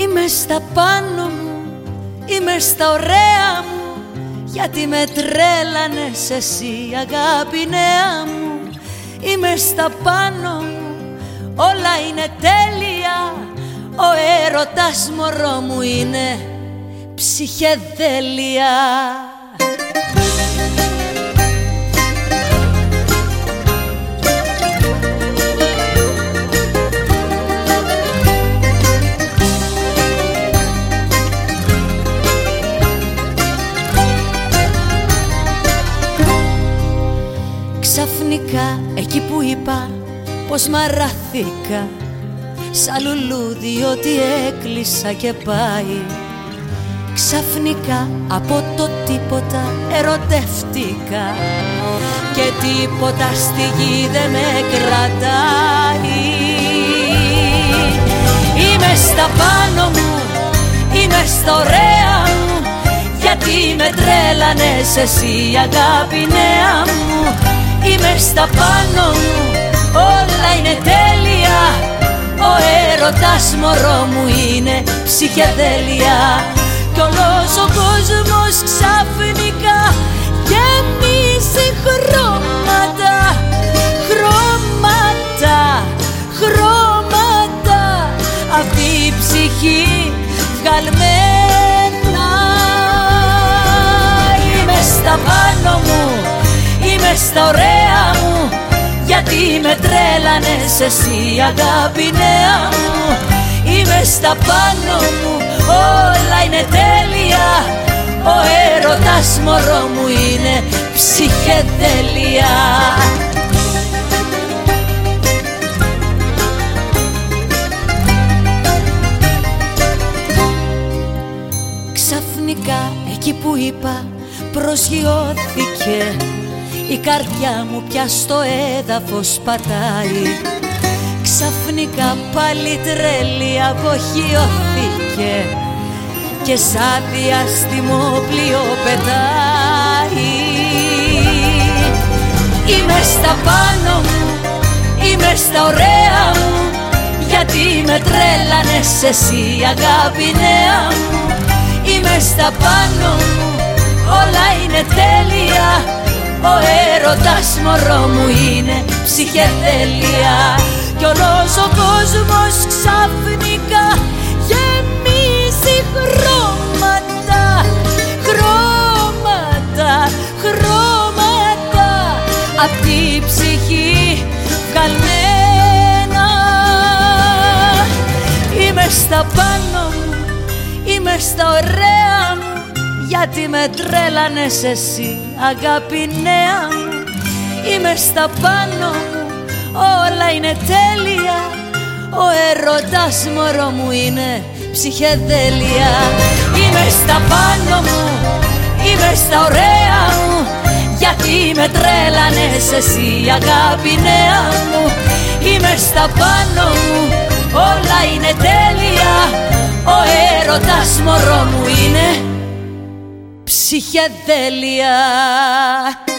Είμαι στα πάνω μου, είμαι στα ωραία μου, γιατί με τρέλανες εσύ αγάπη νέα μου. Είμαι στα πάνω μου, όλα είναι τέλεια, ο έρωτας μωρό μου είναι ψυχεδέλεια. Ξαφνικά εκεί που είπα πως μαράθηκα, σαν λουλούδι ότι έκλεισα και πάει. Ξαφνικά από το τίποτα ερωτεύτηκα και τίποτα στη γη δεν με κρατάει. Είμαι στα πάνω μου, είμαι στα ωραία μου, γιατί με τρέλανες εσύ αγάπη νέα μου. Είμαι στα πάνω μου, όλα είναι τέλεια, ο έρωτας μωρό μου είναι ψυχεδέλεια. Κι όλος ο κόσμος ξαφνικά γεμίζει χρώματα, χρώματα, χρώματα, αυτή η ψυχή βγαλμένα. Είμαι στα πάνω μου, είμαι στα ωραία μου, γιατί με τρέλανες εσύ αγάπη νέα μου. Είμαι στα πάνω μου, όλα είναι τέλεια, ο έρωτας μωρό μου είναι ψυχεδέλεια. Ξαφνικά εκεί που είπα προσγειώθηκε, η καρδιά μου πια στο έδαφος πατάει. Ξαφνικά πάλι τρέλη αποχειώθηκε και σαν διάστημο πλοίο πετάει. Είμαι στα πάνω μου, είμαι στα ωραία μου, γιατί με τρέλανες εσύ αγάπη νέα μου. Είμαι στα πάνω μου, όλα είναι τέλεια, ο έρωτας μωρό μου είναι ψυχεδέλεια. Κι όλος ο κόσμος ξαφνικά γεμίζει χρώματα, χρώματα, χρώματα, απ' τη ψυχή βγαλμένα. Είμαι στα πάνω μου, είμαι στα ωραία μου, γιατί με τρέλανες εσύ αγάπη νέα μου. Είμαι στα πάνω μου, όλα είναι τέλεια, ο έρωτας μωρό μου είναι ψυχεδέλεια. Είμαι στα πάνω μου, είμαι στα ωραία μου, γιατί με τρέλανες εσύ αγάπη νέα μου. Είμαι στα πάνω μου, όλα είναι τέλεια, ο έρωτας μωρό μου είναι ψυχεδέλεια.